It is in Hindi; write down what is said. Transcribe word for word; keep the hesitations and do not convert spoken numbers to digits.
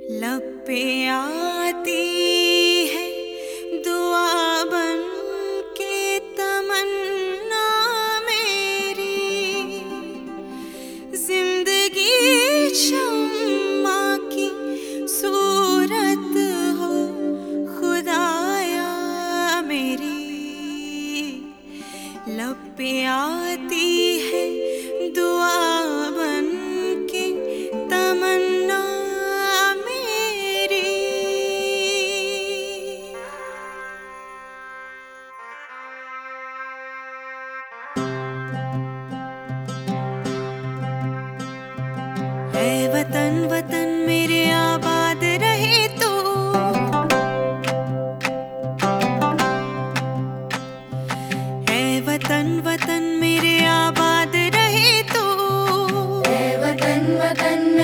लब पे आती है दुआ बन के तमन्ना मेरी, जिंदगी शम्मा की सूरत हो खुदाया मेरी। लब पे आती है दुआ बन के तमन्ना मेरी। ऐ वतन वतन मेरे आबाद रहे तू, ऐ वतन वतन मेरे आबाद रहे तू, ऐ वतन वतन